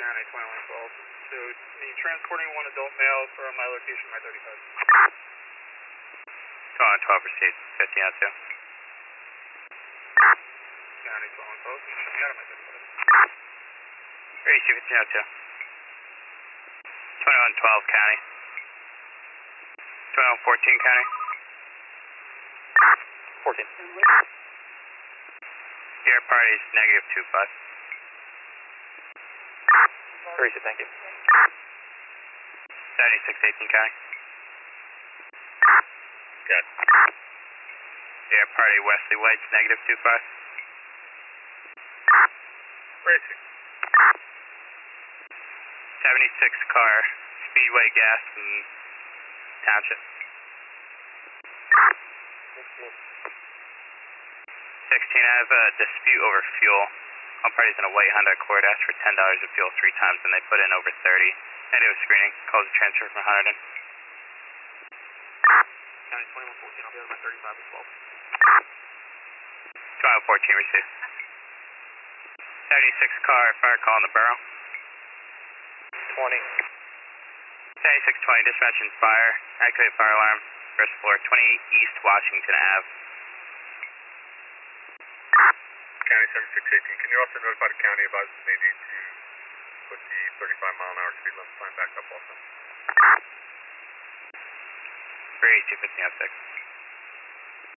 County 2112. So need transporting one adult male from my location, my 35. 2112 received, 50 out 2. County 2112, can you show me out of my 35? Receive 50 out 2. 2112 County. 2114 County. 14. Your party is negative 25. Receive, thank you. 7618 County. Good. Your party Wesley White's negative 25. Racing. 76 car, Speedway gas in Township. 16, I have a dispute over fuel. One party's in a white Honda Accord, asked for $10 of fuel 3 times, and they put in over 30. Negative screening, calls a transfer from Hunterdon. County 2114, I'll be out of my 35 as well. 2114 received. 76 car, fire call in the borough. 20. 7620, dispatch and fire, activate fire alarm, first floor, 28 East Washington Ave. County 7618, can you also notify the county about they need to put the 35-mile-an-hour speed limit sign back up also? 382 15 6.